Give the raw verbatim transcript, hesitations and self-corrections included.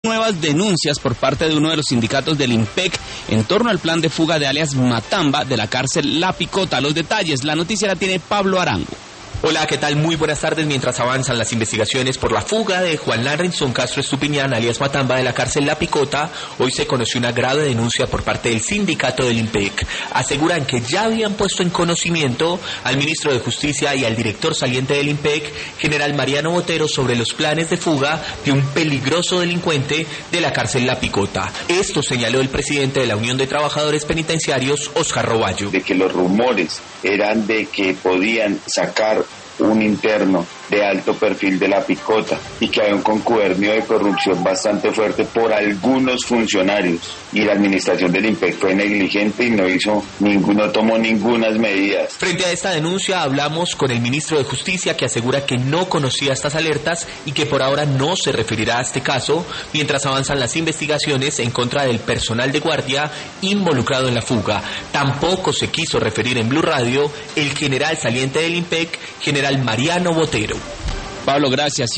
Nuevas denuncias por parte de uno de los sindicatos del IMPEC en torno al plan de fuga de alias Matamba de la cárcel La Picota. Los detalles, la noticia la tiene Pablo Arango. Hola, ¿qué tal? Muy buenas tardes. Mientras avanzan las investigaciones por la fuga de Juan Larrinson Castro Estupiñán, alias Matamba, de la cárcel La Picota, hoy se conoció una grave denuncia por parte del sindicato del IMPEC. Aseguran que ya habían puesto en conocimiento al ministro de Justicia y al director saliente del IMPEC, general Mariano Botero, sobre los planes de fuga de un peligroso delincuente de la cárcel La Picota. Esto señaló el presidente de la Unión de Trabajadores Penitenciarios, Oscar Roballo. De que los rumores eran de que podían sacar un interno de alto perfil de La Picota y que había un concubernio de corrupción bastante fuerte por algunos funcionarios, y la administración del IMPEC fue negligente y no hizo ninguno, tomó ninguna medidas. Frente a esta denuncia hablamos con el ministro de Justicia, que asegura que no conocía estas alertas y que por ahora no se referirá a este caso mientras avanzan las investigaciones en contra del personal de guardia involucrado en la fuga. Tampoco se quiso referir en Blue Radio el general saliente del IMPEC, general Mariano Botero. Pablo, gracias.